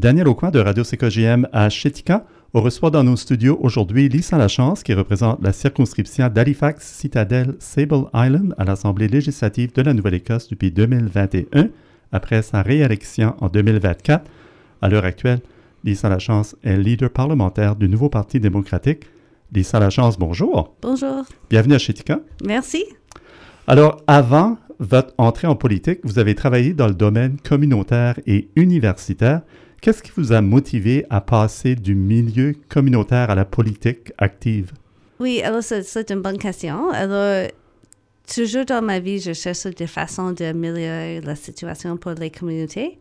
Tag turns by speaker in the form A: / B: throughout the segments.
A: Daniel Aucoin de Radio CKJM à Shetika. On reçoit dans nos studios aujourd'hui Lisa Lachance qui représente la circonscription d'Halifax-Citadel-Sable Island à l'Assemblée législative de la Nouvelle-Écosse depuis 2021, après sa réélection en 2024. À l'heure actuelle, Lisa Lachance est leader parlementaire du nouveau Parti démocratique. Lisa Lachance, bonjour.
B: Bonjour.
A: Bienvenue à Shetika.
B: Merci.
A: Alors, avant votre entrée en politique, vous avez travaillé dans le domaine communautaire et universitaire. Qu'est-ce qui vous a motivé à passer du milieu communautaire à la politique active?
B: Oui, alors c'est une bonne question. Alors, toujours dans ma vie, je cherche des façons d'améliorer la situation pour les communautés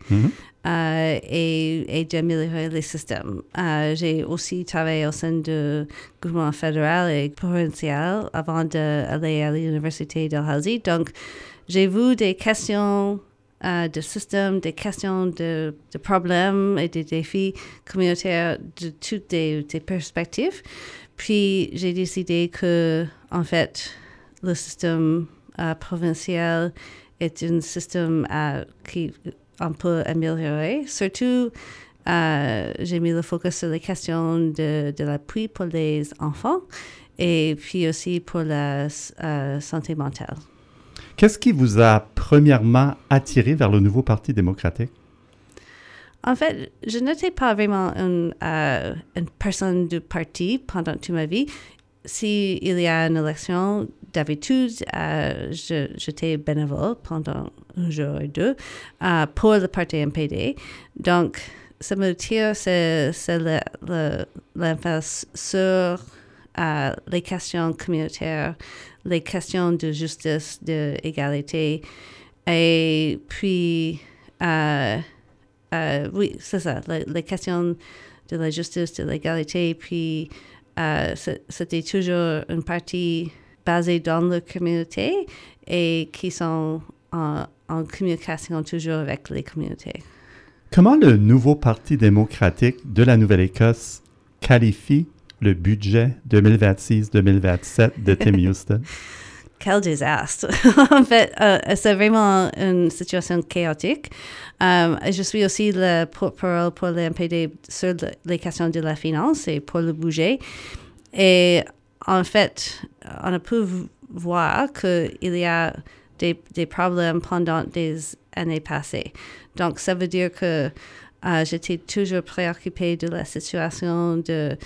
B: et d'améliorer les systèmes. J'ai aussi travaillé au sein du gouvernement fédéral et provincial avant d'aller à l'université de Halsey. Donc, j'ai vu des questions de système, des questions de problèmes et des défis communautaires de toutes des perspectives. Puis, j'ai décidé que, en fait, le système provincial est un système qu'on peut améliorer. Surtout, j'ai mis le focus sur les questions de l'appui pour les enfants et puis aussi pour la santé mentale.
A: Qu'est-ce qui vous a premièrement attiré vers le nouveau Parti démocratique?
B: En fait, je n'étais pas vraiment une personne du parti pendant toute ma vie. S'il y a une élection, d'habitude, j'étais bénévole pendant un jour et deux pour le parti NPD. Donc, ça me tire, c'est l'emphase sur les questions communautaires, les questions de justice, d'égalité. Et puis, oui, c'est ça, les questions de la justice, de l'égalité. Puis, c'était toujours une partie basée dans la communauté et qui sont en communication toujours avec les communautés.
A: Comment le nouveau Parti démocratique de la Nouvelle-Écosse qualifie le budget 2026-2027 de Tim Houston?
B: Quel désastre! En fait, c'est vraiment une situation chaotique. Je suis aussi le porte-parole pour le NPD sur les questions de la finance et pour le budget. Et en fait, on a pu voir qu'il y a des problèmes pendant des années passées. Donc, ça veut dire que j'étais toujours préoccupée de la situation de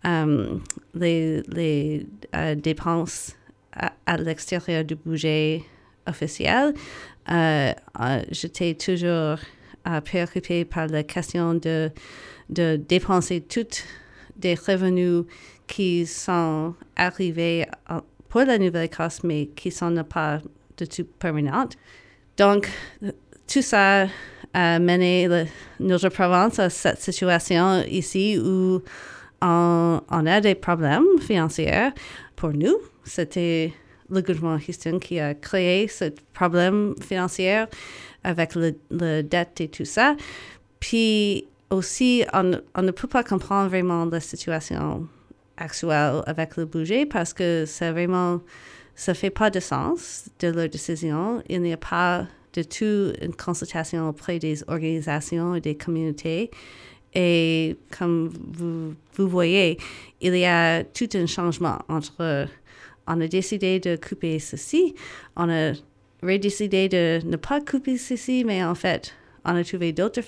B: les dépenses à l'extérieur du budget officiel. J'étais toujours préoccupée par la question de dépenser tous des revenus qui sont arrivés pour la Nouvelle-Écosse, mais qui ne sont pas de tout permanentes. Donc, tout ça a mené notre province à cette situation ici où on a des problèmes financiers pour nous. C'était le gouvernement Houston qui a créé ce problème financier avec la dette et tout ça. Puis aussi, on ne peut pas comprendre vraiment la situation actuelle avec le budget parce que ça fait pas de sens de leur décision. Il n'y a pas de tout une consultation auprès des organisations et des communautés. Et comme vous voyez, il y a tout un changement entre on a décidé de couper ceci, on a redécidé de ne pas couper ceci, mais en fait, on a trouvé d'autres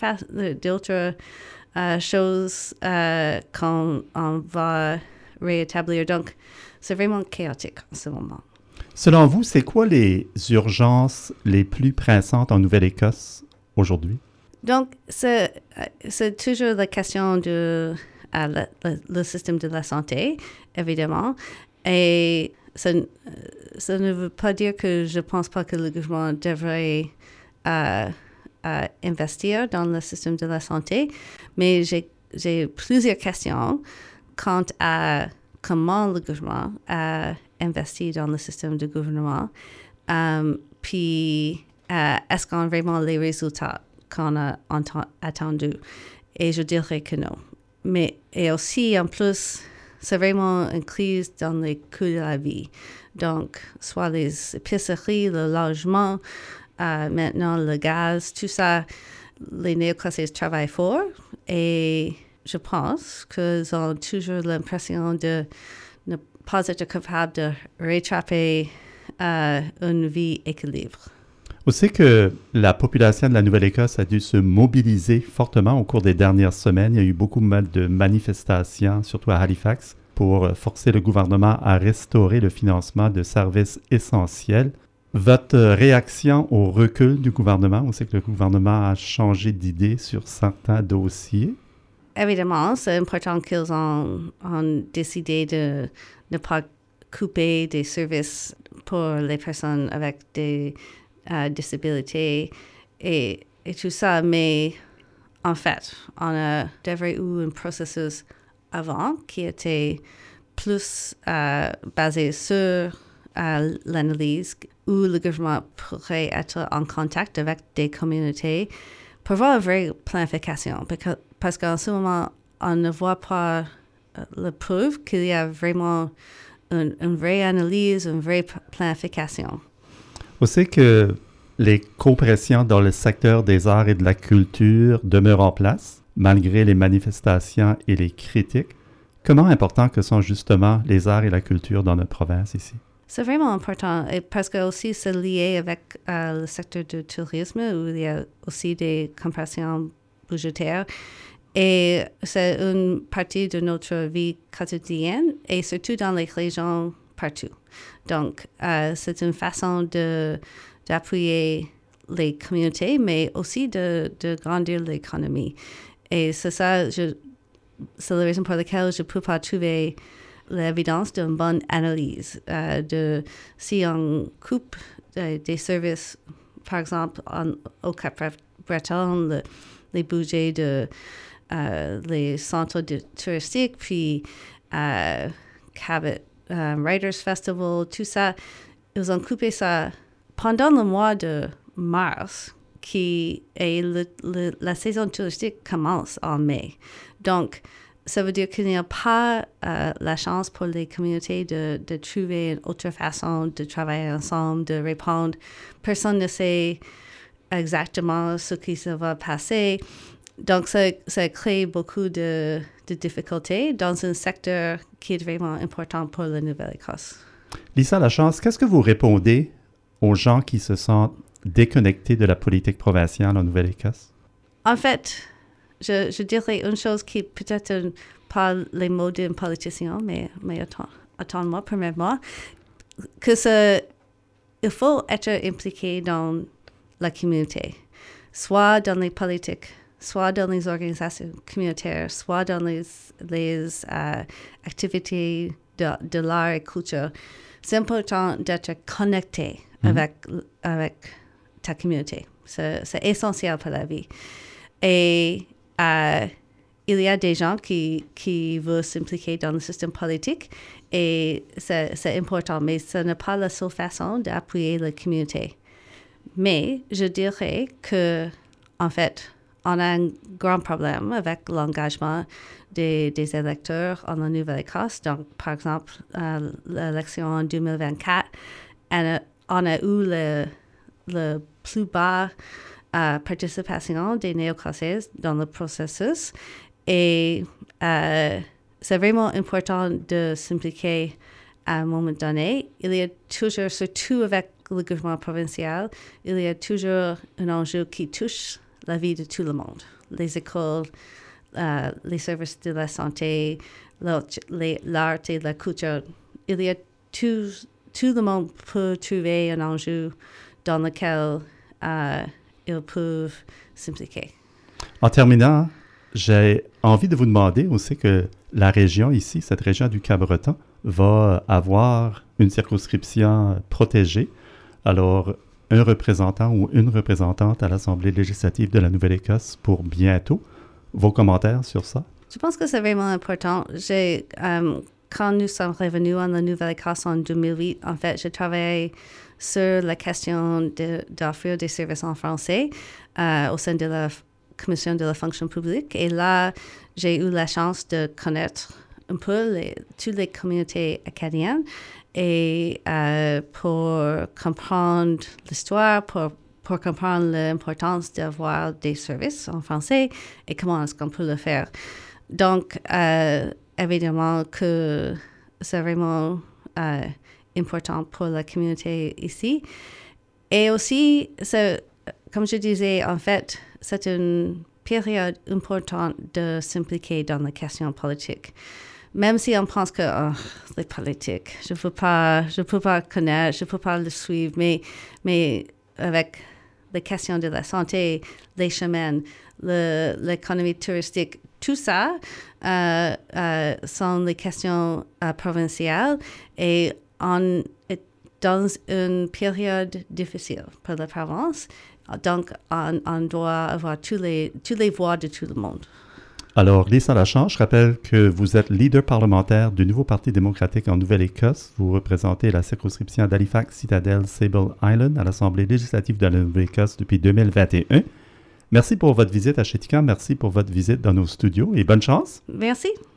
B: choses qu'on va rétablir. Donc, c'est vraiment chaotique en ce moment.
A: Selon vous, c'est quoi les urgences les plus pressantes en Nouvelle-Écosse aujourd'hui?
B: Donc, c'est toujours la question de le système de la santé, évidemment. Et ça ne veut pas dire que je ne pense pas que le gouvernement devrait investir dans le système de la santé, mais j'ai plusieurs questions quant à comment le gouvernement a investi dans le système de gouvernement, puis est-ce qu'on a vraiment les résultats qu'on a attendu? Et je dirais que non. Et aussi, en plus, c'est vraiment une crise dans les coûts de la vie. Donc, soit les épiceries, le logement, maintenant le gaz, tout ça, les néo-écossais travaillent fort et je pense qu'ils ont toujours l'impression de ne pas être capables de rattraper une vie équilibrée.
A: On sait que la population de la Nouvelle-Écosse a dû se mobiliser fortement au cours des dernières semaines. Il y a eu beaucoup de manifestations, surtout à Halifax, pour forcer le gouvernement à restaurer le financement de services essentiels. Votre réaction au recul du gouvernement? On sait que le gouvernement a changé d'idée sur certains dossiers.
B: Évidemment, c'est important qu'ils ont décidé de ne pas couper des services pour les personnes avec des disabilités et tout ça. Mais en fait, on a déjà eu un processus avant qui était plus basé sur l'analyse où le gouvernement pourrait être en contact avec des communautés pour avoir une vraie planification. Parce qu'en ce moment, on ne voit pas la preuve qu'il y a vraiment une vraie analyse, une vraie planification.
A: On sait que les compressions dans le secteur des arts et de la culture demeurent en place, malgré les manifestations et les critiques. Comment important que sont justement les arts et la culture dans notre province ici?
B: C'est vraiment important et parce que aussi c'est lié avec le secteur du tourisme où il y a aussi des compressions budgétaires et c'est une partie de notre vie quotidienne et surtout dans les régions partout. Donc, c'est une façon d'appuyer les communautés, mais aussi de grandir l'économie. Et c'est ça, c'est la raison pour laquelle je ne peux pas trouver l'évidence d'une bonne analyse. Si on coupe des services, par exemple, au Cap-Breton, les budgets les centres touristiques, puis Cabot Writers Festival, tout ça, ils ont coupé ça pendant le mois de mars, qui est la saison touristique commence en mai. Donc, ça veut dire qu'il n'y a pas la chance pour les communautés de trouver une autre façon de travailler ensemble, de répondre. Personne ne sait exactement ce qui se va passer. Donc, ça crée beaucoup de difficultés dans un secteur qui est vraiment important pour la Nouvelle-Écosse.
A: Lisa Lachance, qu'est-ce que vous répondez aux gens qui se sentent déconnectés de la politique provinciale en Nouvelle-Écosse?
B: En fait, je dirais une chose qui peut-être pas les mots d'un politicien, mais attends-moi, premièrement, il faut être impliqué dans la communauté, soit dans les politiques, soit dans les organisations communautaires, soit dans les activités de l'art et culture. C'est important d'être connecté avec ta communauté. C'est essentiel pour la vie. Et il y a des gens qui veulent s'impliquer dans le système politique et c'est important, mais ce n'est pas la seule façon d'appuyer la communauté. Mais je dirais que, en fait, on a un grand problème avec l'engagement des électeurs en Nouvelle-Écosse. Donc, par exemple, l'élection en 2024, on a eu le plus bas participation des Néo-Écossais dans le processus. Et c'est vraiment important de s'impliquer à un moment donné. Il y a toujours, surtout avec le gouvernement provincial, il y a toujours un enjeu qui touche la vie de tout le monde. Les écoles, les services de la santé, l'art et la culture. Il y a tout le monde peut trouver un enjeu dans lequel ils peuvent s'impliquer.
A: En terminant, j'ai envie de vous demander aussi que la région ici, cette région du Cap-Breton, va avoir une circonscription protégée. Alors, un représentant ou une représentante à l'Assemblée législative de la Nouvelle-Écosse pour bientôt. Vos commentaires sur ça?
B: Je pense que c'est vraiment important. Quand nous sommes revenus en Nouvelle-Écosse en 2008, en fait, j'ai travaillé sur la question d'offrir des services en français au sein de la Commission de la fonction publique. Et là, j'ai eu la chance de connaître un peu toutes les communautés acadiennes et pour comprendre l'histoire, pour pour comprendre l'importance d'avoir des services en français et comment est-ce qu'on peut le faire. Donc, évidemment que c'est vraiment important pour la communauté ici. Et aussi, comme je disais, en fait, c'est une période importante de s'impliquer dans la question politique. Même si on pense que les politiques, je ne peux pas connaître, je ne peux pas le suivre, mais avec les questions de la santé, les chemins, l'économie touristique, tout ça sont les questions provinciales et on est dans une période difficile pour la province. Donc, on doit avoir toutes les voix de tout le monde.
A: Alors, Lisa Lachance, je rappelle que vous êtes leader parlementaire du nouveau Parti démocratique en Nouvelle-Écosse. Vous représentez la circonscription d'Halifax, Citadel, Sable Island à l'Assemblée législative de la Nouvelle-Écosse depuis 2021. Merci pour votre visite à Shetika. Merci pour votre visite dans nos studios et bonne chance.
B: Merci.